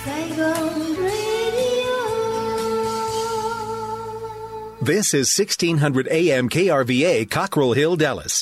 Saigon Radio. This is 1600 AM KRVA, Cockrell Hill, Dallas.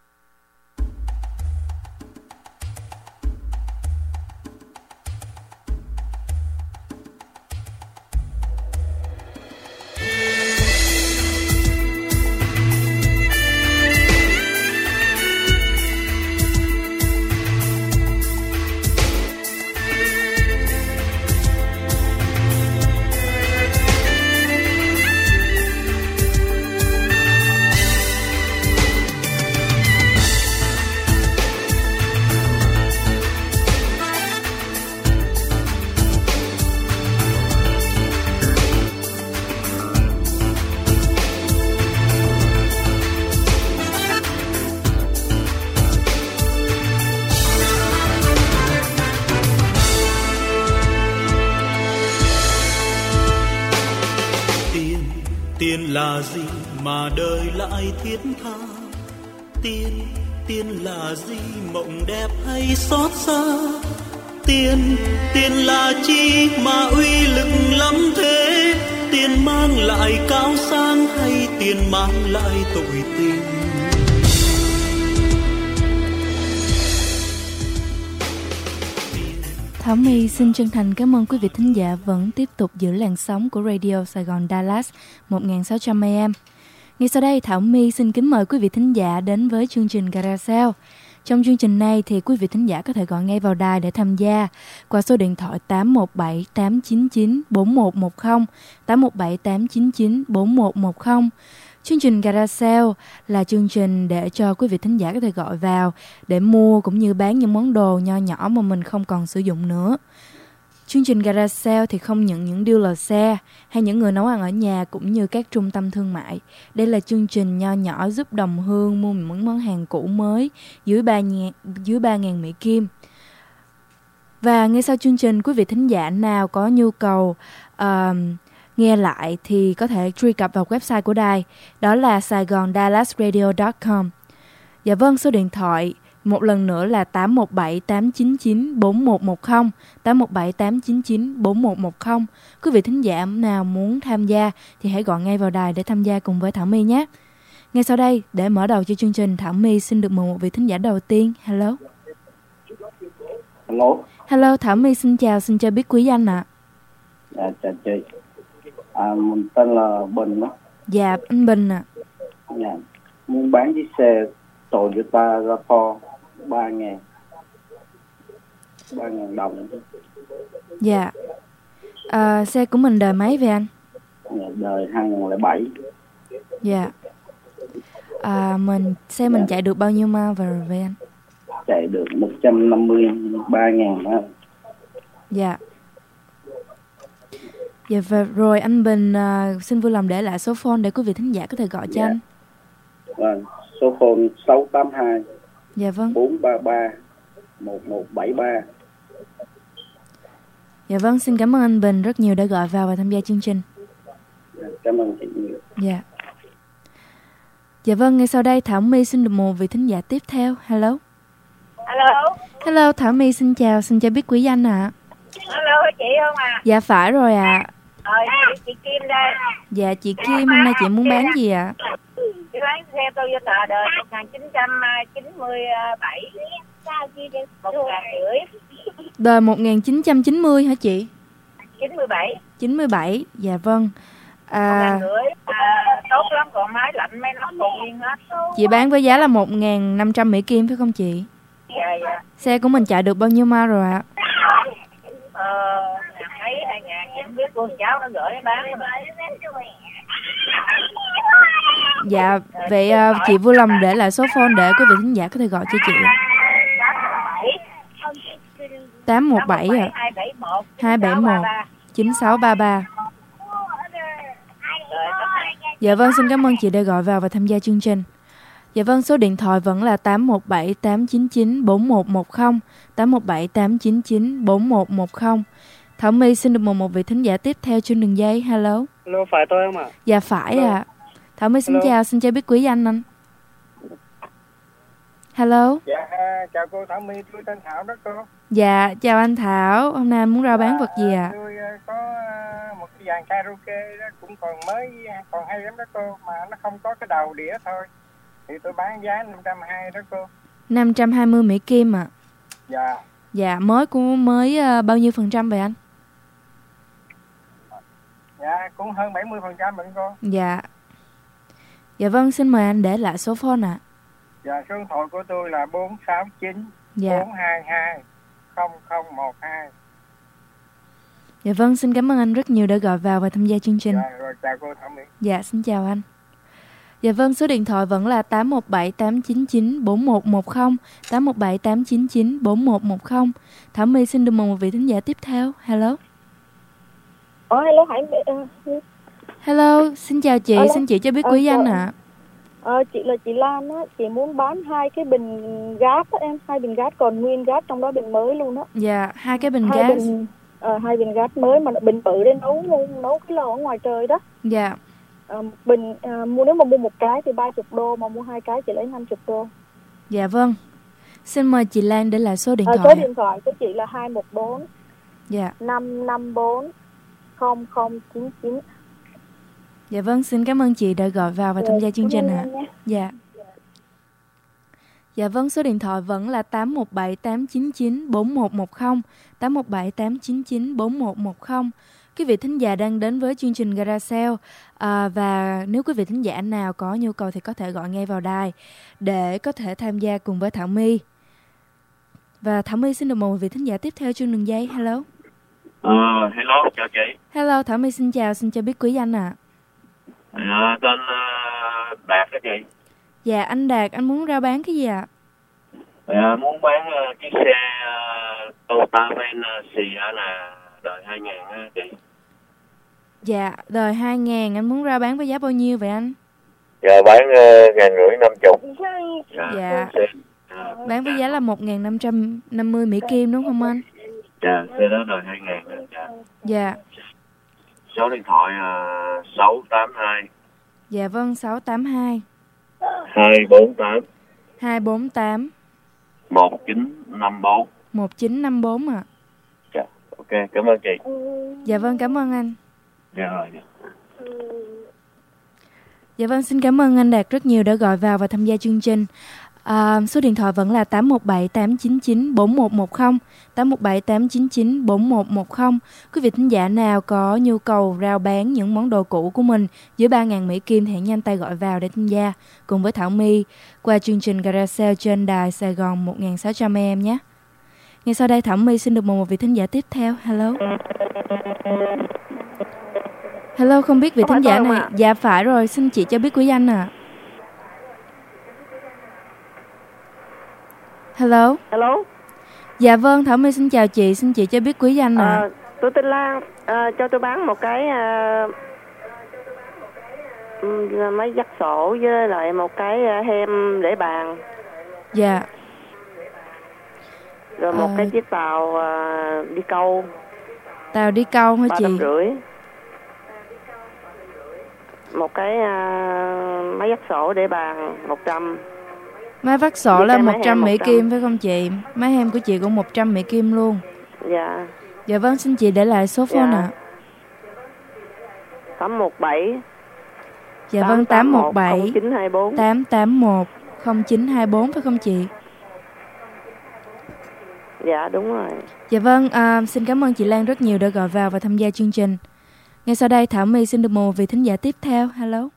Tiền là gì mà đời lại thiết tha? Tiền là gì mộng đẹp hay xót xa? Tiền là chi mà uy lực lắm thế? Tiền mang lại cao sang hay tiền mang lại tội tình? Thảo My xin chân thành cảm ơn quý vị thính giả vẫn tiếp tục giữ làn sóng của Radio Sài Gòn Dallas 1600 AM. Ngay sau đây, Thảo My xin kính mời quý vị thính giả đến với chương trình Carousel. Trong chương trình này thì quý vị thính giả có thể gọi ngay vào đài để tham gia qua số điện thoại 817 899 4110, 817 899 4110. Chương trình Carousel là chương trình để cho quý vị thính giả có thể gọi vào để mua cũng như bán những món đồ nho nhỏ mà mình không còn sử dụng nữa. Chương trình Carousel thì không nhận những dealer xe hay những người nấu ăn ở nhà cũng như các trung tâm thương mại. Đây là chương trình nho nhỏ giúp đồng hương mua những món hàng cũ mới dưới 3.000 Mỹ Kim. Và ngay sau chương trình, quý vị thính giả nào có nhu cầu nghe lại thì có thể truy cập vào website của đài, đó là saigondallasradio.com. Dạ vâng, số điện thoại một lần nữa là 817 899 4110, 817 899 4110. Quý vị thính giả nào muốn tham gia thì hãy gọi ngay vào đài để tham gia cùng với Thảo My nhé. Ngay sau đây, để mở đầu cho chương trình, Thảo My xin được mời một vị thính giả đầu tiên. Hello. Hello, Thảo My xin chào biết quý danh ạ. Dạ, chào chị. Mình tên là Bình đó. Dạ, anh Bình ạ. Dạ, muốn bán chiếc xe Toyota RAV4 3.000 đồng. Dạ. Xe của mình đời mấy vậy anh? Dạ, đời 2007. Dạ. Xe mình chạy được bao nhiêu mile về anh? Chạy được 153.000 đó. Dạ. Dạ rồi anh Bình xin vui lòng để lại số phone để quý vị thính giả có thể gọi cho anh. Vâng, số phone 682 dạ vâng 433 1173. Dạ vâng, xin cảm ơn anh Bình rất nhiều đã gọi vào và tham gia chương trình. Cảm ơn chị nhiều. Dạ. Dạ vâng, ngay sau đây Thảo My xin được một vị thính giả tiếp theo. Hello. Hello, Thảo My xin chào biết quý danh ạ. Hello, chị không à? Dạ phải rồi ạ. Chị Kim đây. Dạ chị Kim, hôm nay chị muốn bán gì ạ? Chị bán xe Toyota đời 1997. 1.500.000. Đời 1990 hả chị? 97. Dạ vâng. 1.500.000. Tốt lắm, còn máy lạnh máy nóng còn nguyên hết. Chị bán với giá là 1.500 Mỹ Kim phải không chị? Dạ. Xe của mình chạy được bao nhiêu mile rồi ạ? Mấy 2.000 chị không biết, cô cháu nó gửi bán. Dạ, vậy chị vui lòng để lại số phone để quý vị thính giả có thể gọi cho chị. 817 ạ. 271 9633. Dạ vâng, xin cảm ơn chị đã gọi vào và tham gia chương trình. Dạ vâng, số điện thoại vẫn là 817 899 4110, 817 899 4110. Thảo My xin được một vị thính giả tiếp theo trên đường dây. Hello. Hello, phải tôi không ạ? Dạ phải ạ. Thảo My xin chào biết quý danh anh. Hello. Dạ chào cô Thảo My, tôi tên Thảo đó cô. Dạ, chào anh Thảo. Hôm nay anh muốn rao bán vật gì ạ? Tôi có một cái dàn karaoke đó, cũng còn mới, còn hay lắm đó cô, mà nó không có cái đầu đĩa thôi. Thì tôi bán giá 520 đó cô. 520 Mỹ Kim ạ. Dạ. Dạ, mới bao nhiêu % vậy anh? Dạ, cũng hơn 70% vậy cô. Dạ. Dạ vâng, xin mời anh để lại số phone ạ. Dạ, số điện thoại của tôi là 469 Dạ. 422 0012. Dạ vâng, xin cảm ơn anh rất nhiều đã gọi vào và tham gia chương trình. Dạ, rồi chào cô Thảo My. Dạ, xin chào anh. Dạ vâng, số điện thoại vẫn là 817 899 4110, 817 899 4110. Thảo My xin được mời một vị thính giả tiếp theo. Hello. Hello Hải. Hello, xin chào chị, xin chị cho biết quý danh ạ. Chị là chị Lan á, chị muốn bán 2 cái bình gas á em, 2 bình gas còn nguyên gas, trong đó bình mới luôn á. Dạ, 2 cái bình gas. 2 bình gas mới mà bình bự để nấu cái lò ở ngoài trời đó. Dạ. Bình nếu mà mua một cái thì 30 đô, mà mua 2 cái chị lấy 50 đô. Dạ vâng. Xin mời chị Lan để lại số điện thoại. Số điện thoại của chị là 214 dạ 554 0099. Dạ vâng, xin cảm ơn chị đã gọi vào và tham gia chương trình ạ. Dạ. Dạ vâng, số điện thoại vẫn là 817 899 4110, 817 899 4110. Quý vị thính giả đang đến với chương trình Garage Sale, và nếu quý vị thính giả nào có nhu cầu thì có thể gọi ngay vào đài để có thể tham gia cùng với Thảo My. Và Thảo My xin được mời một vị thính giả tiếp theo trên đường dây. Hello. Hello, chào chị. Hello, Thảo My xin chào, xin cho biết quý danh ạ. Tên Đạt đó chị. Dạ, anh Đạt, anh muốn rao bán cái gì ạ? Muốn bán chiếc xe Toyota Van Sienna đời 2000 á chị. Dạ, đời 2000, anh muốn rao bán với giá bao nhiêu vậy anh? Dạ, bán 1.550. Dạ. Bán với giá là 1.550 Mỹ Kim đúng không anh? Dạ, xe đó đời 2000. Dạ. Số điện thoại 682. Dạ vâng, 682 248 248 1954. 1954 ạ. Dạ, ok, cảm ơn chị. Dạ vâng, cảm ơn anh. Dạ rồi. Dạ vâng, xin cảm ơn anh Đạt rất nhiều đã gọi vào và tham gia chương trình. Số điện thoại vẫn là 817 899 4110, 817 899 4110. Quý vị thính giả nào có nhu cầu rao bán những món đồ cũ của mình dưới 3.000 Mỹ Kim thì hãy nhanh tay gọi vào để tham gia cùng với Thảo My qua chương trình Garage Sale trên đài Sài Gòn 1600 AM nhé. Ngay sau đây Thảo My xin được mời một vị thính giả tiếp theo. Hello. Hello, không biết vị thính giả này. Dạ phải rồi, xin chị cho biết quý danh ạ. Hello. Hello. Dạ vâng, Thảo My xin chào chị, xin chị cho biết quý danh ạ. Tôi tên Lan, cho tôi bán một cái máy dắt sổ với lại một cái hem để bàn. Dạ. Rồi một cái chiếc tàu đi câu. Tàu đi câu hả chị? 350. Một cái máy dắt sổ để bàn 100. Máy vắt sổ là 100 Mỹ Kim phải không chị? Máy hem của chị cũng 100 Mỹ Kim luôn. Dạ. Dạ vâng, xin chị để lại số phone ạ. 817. Dạ vâng, 817 0924 881 0924 phải không chị? Dạ đúng rồi. Dạ vâng, xin cảm ơn chị Lan rất nhiều đã gọi vào và tham gia chương trình. Ngay sau đây Thảo My xin được mời một vị thính giả tiếp theo. Hello.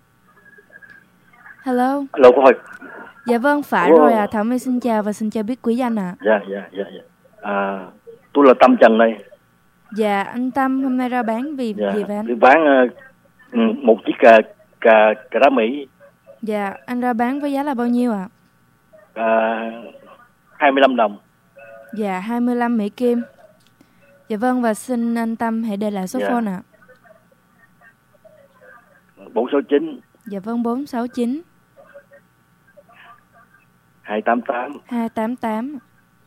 Hello. Hello cô ơi. Dạ vâng, phải rồi ạ. Thảo My xin chào và xin cho biết quý danh ạ. Dạ. Tôi là Tâm Trần đây. Dạ, anh Tâm hôm nay ra bán gì vậy anh? Tôi bán một chiếc cà đá Mỹ. Dạ, anh ra bán với giá là bao nhiêu ạ? 25 đồng. Dạ, 25 Mỹ Kim. Dạ vâng, và xin anh Tâm hãy để lại số phone ạ. 469. Dạ vâng, 469 288 288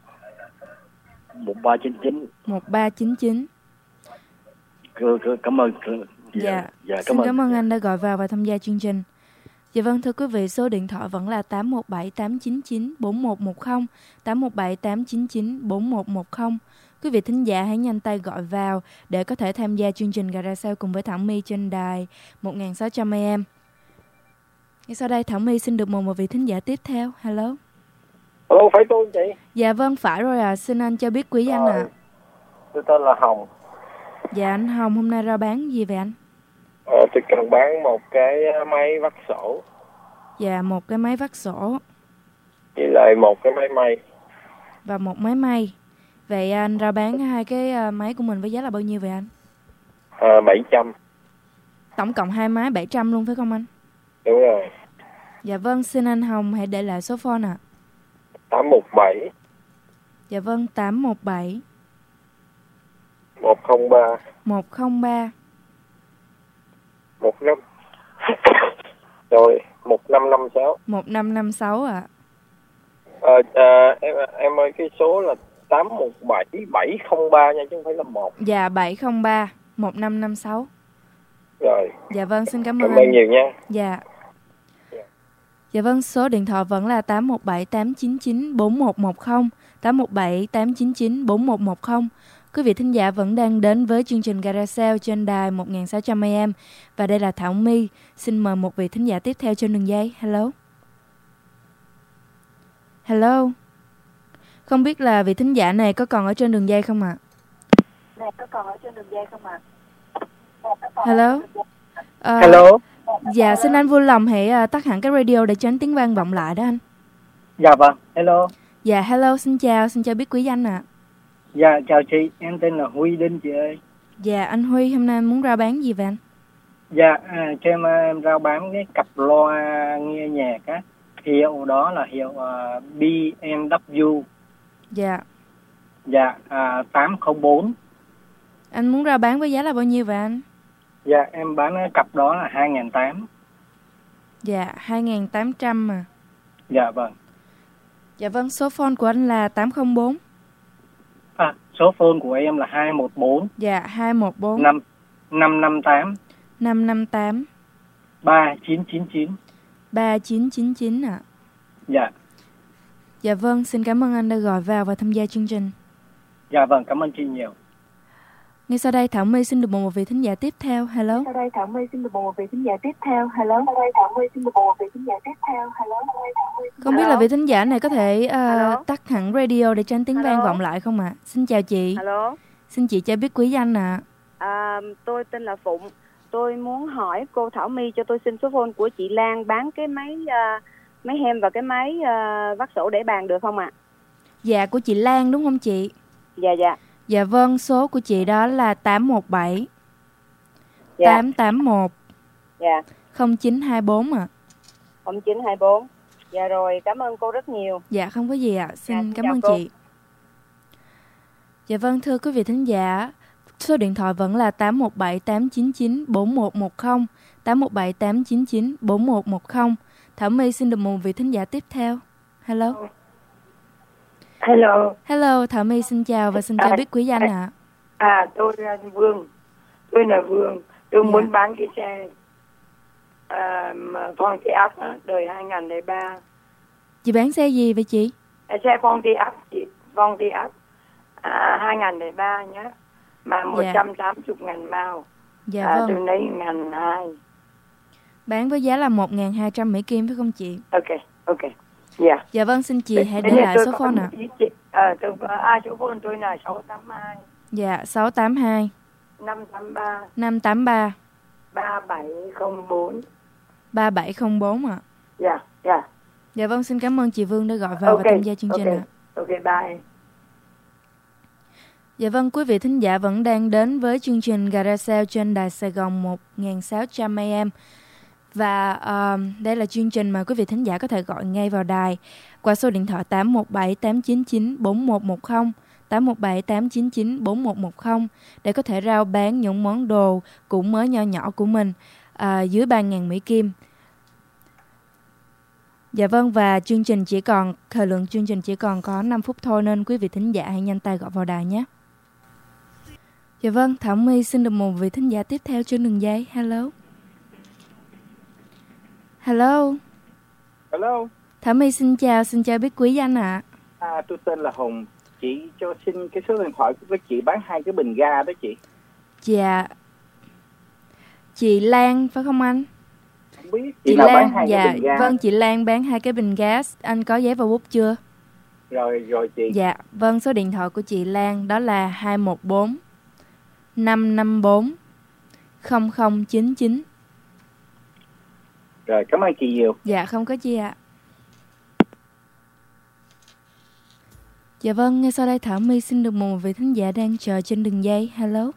1399 1399. Cảm ơn. Dạ, xin cảm ơn anh đã gọi vào và tham gia chương trình. Dạ vâng, thưa quý vị, số điện thoại vẫn là 817 899 4110, 817 899 4110. Quý vị thính giả hãy nhanh tay gọi vào để có thể tham gia chương trình Garage Sale cùng với Thảo My trên đài 1600 AM. Ngay sau đây Thảo My xin được mời một vị thính giả tiếp theo. Hello. Hello, phải tôi không chị? Dạ vâng, phải rồi à. Xin anh cho biết quý danh ạ. Tôi tên là Hồng. Dạ anh Hồng, hôm nay ra bán gì vậy anh? Tôi cần bán một cái máy vắt sổ. Dạ, một cái máy vắt sổ. Với lại một cái máy may. Và một máy may. Vậy anh ra bán hai cái máy của mình với giá là bao nhiêu vậy anh? 700. Tổng cộng hai máy 700 luôn phải không anh? Đúng rồi. Dạ vâng, xin anh Hồng hãy để lại số phone ạ. 817. Dạ vâng, 817 103 103 15 rồi 1556. 1556 ạ. Em ơi, cái số là 817 703 nha chứ không phải là 1. Dạ 703 1556. Rồi. Dạ vâng, xin cảm Cảm ơn ơn nhiều nha. Dạ. Dạ vâng, số điện thoại vẫn là 817 899 4110, 817 899 4110. Quý vị thính giả vẫn đang đến với chương trình Garage Sale trên đài 1600 AM. Và đây là Thảo My. Xin mời một vị thính giả tiếp theo trên đường dây. Hello. Hello. Không biết là vị thính giả này có còn ở trên đường dây không ạ? Hello. Hello. Dạ, xin anh vui lòng hãy tắt hẳn cái radio để tránh tiếng vang vọng lại đó anh. Dạ vâng, hello. Dạ, hello, xin chào biết quý danh ạ. Dạ, chào chị, em tên là Huy Đinh chị ơi. Dạ, anh Huy, hôm nay anh muốn rao bán gì vậy anh? Dạ, cho em rao bán cái cặp loa nghe nhạc á. Hiệu đó là hiệu BMW. Dạ. Dạ, 804. Anh muốn rao bán với giá là bao nhiêu vậy anh? Dạ, em bán cái cặp đó là 2.800. Dạ, 2.800 mà. Dạ vâng. Dạ vâng, số phone của anh là 804. Số phone của em là 214. Dạ, 214 558 558 3999 3999 ạ. Dạ. Dạ vâng, xin cảm ơn anh đã gọi vào và tham gia chương trình. Dạ vâng, cảm ơn chị nhiều. Ngay sau đây Thảo My xin được một vị thính giả tiếp theo. Hello. Không biết là vị thính giả này có thể tắt hẳn radio để tránh tiếng vang vọng lại không ạ? Xin chào chị. Hello. Xin chị cho biết quý danh ạ. Tôi tên là Phụng. Tôi muốn hỏi cô Thảo My cho tôi xin số phone của chị Lan bán cái máy hem và cái máy vắt sổ để bàn được không ạ? Dạ, của chị Lan đúng không chị? Dạ. Dạ vâng, số của chị đó là 817 881 0924 ạ. 0924. Dạ rồi, cảm ơn cô rất nhiều. Dạ không có gì ạ. Xin cảm ơn cô. chị. Dạ vâng, thưa quý vị thính giả, số điện thoại vẫn là 817 899 4110, 817 899 4110. Thảo My xin được một vị thính giả tiếp theo. Hello. Hello, Thảo My xin chào và xin cho biết quý danh ạ. Tôi là Vương. Tôi muốn bán cái xe Pontiac đời 2003. Chị bán xe gì vậy chị? Xe Pontiac 2003 nhé. Mà 180.000 mao. Dạ vâng. Tôi lấy 1.200. Bán với giá là 1.200 Mỹ Kim phải không chị? Ok. Yeah. Dạ vâng, xin chị hãy để lại số phone ạ. Số phone tôi là 682. Dạ, 682 583 3704 3704 ạ. Dạ. Dạ vâng, xin cảm ơn chị Vương đã gọi vào và tham gia chương trình ạ. Ok, bye. Dạ vâng, quý vị thính giả vẫn đang đến với chương trình Garage Sale trên đài Sài Gòn 1600 AM. Và đây là chương trình mà quý vị thính giả có thể gọi ngay vào đài qua số điện thoại 817 899 4110, 817 899 4110 để có thể rao bán những món đồ cũ mới nho nhỏ của mình dưới 3.000 Mỹ Kim. Dạ vâng, và thời lượng chương trình chỉ còn có 5 phút thôi nên quý vị thính giả hãy nhanh tay gọi vào đài nhé. Dạ vâng, Thảo My xin được một vị thính giả tiếp theo trên đường dây. Hello. Hello. Hello. Thảo My xin chào biết quý danh ạ. Tôi tên là Hùng. Chị cho xin cái số điện thoại của chị bán 2 cái bình ga đó chị. Dạ. Chị Lan phải không anh? Không biết. Chị nào Lan, bán 2 dạ, cái bình ga. vâng, chị Lan bán 2 cái bình gas. Anh có giấy và bút chưa? Rồi chị. Dạ, vâng, số điện thoại của chị Lan đó là 214 554 0099. Rồi, cảm ơn chị nhiều. Dạ, không có chi ạ. Dạ vâng, ngay sau đây Thảo My xin được một vị thính giả đang chờ trên đường dây. Hello.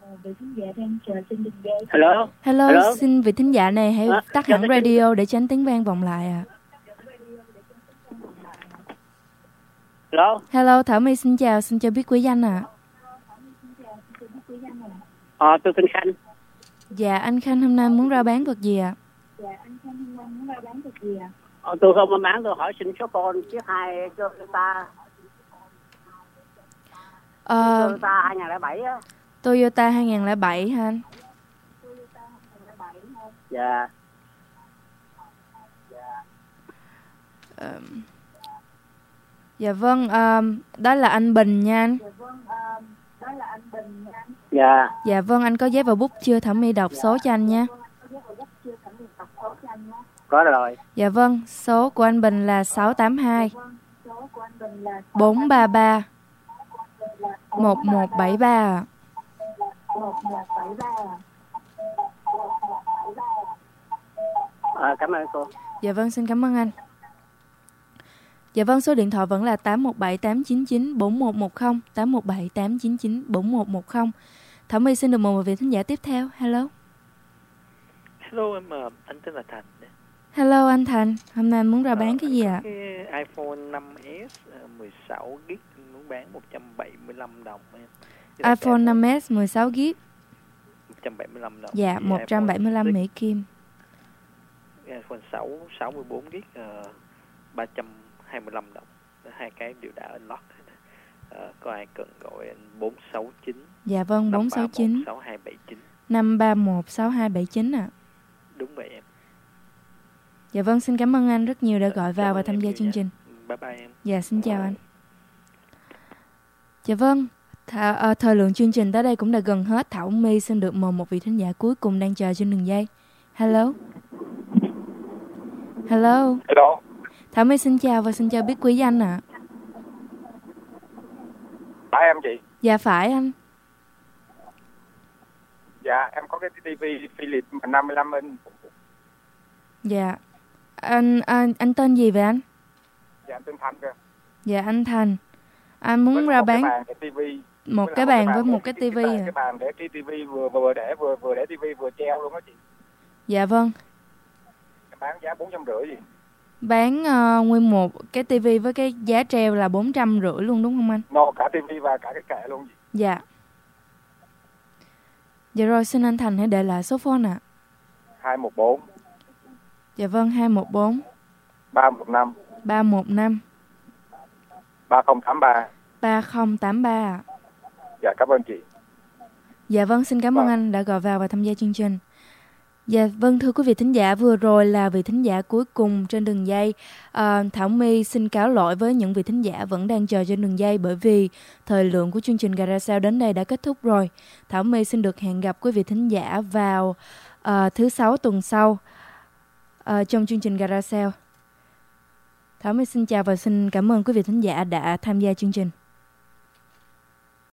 Hello, xin vị thính giả này hãy tắt hẳn radio để tránh tiếng vang vọng lại ạ. Hello, Thảo My xin chào biết quý danh ạ. Tôi tên Khanh. Dạ, anh Khanh hôm nay muốn ra bán vật gì ạ? Tôi không bán, tôi hỏi xin số con chiếc 2 Toyota. Toyota 2007 á. Toyota 2007 hả anh? Dạ. Dạ vâng, đó là anh Bình nha anh. Dạ. Dạ vâng, anh có giấy và bút chưa? Thảo My đọc số cho anh nha. Có rồi. Dạ vâng, số của anh Bình là 682 433 1173 ạ. Cảm ơn cô. Dạ vâng, xin cảm ơn anh. Dạ vâng, số điện thoại vẫn là 817 899 4110, 817 899 4110. Thảo My xin được mời một vị thính giả tiếp theo. Hello. Hello, anh tên là Thành. Hello anh Thành, hôm nay anh muốn ra bán cái gì ạ? Cái iPhone 5S 16GB muốn bán 175 đồng em. iPhone 5S 16GB. 175 đồng. Dạ, 175 Mỹ Kim. iPhone 6 64GB 325 đồng. Hai cái đều đã unlock. Có ai cần gọi 469. Dạ vâng, 469 6279. 531 6279 ạ. Đúng vậy em. Dạ vâng, xin cảm ơn anh rất nhiều đã gọi vào và tham gia chương trình. Bye bye em. Dạ, xin chào anh. Dạ vâng, thời lượng chương trình tới đây cũng đã gần hết. Thảo My xin được mời một vị thính giả cuối cùng đang chờ trên đường dây. Hello. Hello. Hello. Thảo My xin chào và xin chào biết quý danh ạ. Phải em chị? Dạ phải anh. Dạ, em có cái TV Philips 55 inch. Dạ. Anh tên gì vậy anh? Dạ, anh tên Thành kìa. Dạ, anh Thành. Anh muốn ra bán một cái bàn với một cái tivi. Cái bàn để cái tivi vừa để tivi vừa treo luôn đó chị. Dạ vâng. Em bán giá 450 gì? Bán nguyên một cái tivi với cái giá treo là 450 luôn đúng không anh? Cả tivi và cả cái kệ luôn. Dạ. Dạ rồi, xin anh Thành hãy để lại số phone ạ. 214. Dạ vâng, 214 315 315 3083 3083 ạ. Dạ, cảm ơn chị. Dạ vâng, xin cảm ơn anh đã gọi vào và tham gia chương trình. Dạ vâng, thưa quý vị thính giả, vừa rồi là vị thính giả cuối cùng trên đường dây. Thảo My xin cáo lỗi với những vị thính giả vẫn đang chờ trên đường dây bởi vì thời lượng của chương trình Garage Sale đến đây đã kết thúc rồi. Thảo My xin được hẹn gặp quý vị thính giả vào thứ 6 tuần sau trong chương trình Garage Sale. Thảo My xin chào và xin cảm ơn quý vị thính giả đã tham gia chương trình.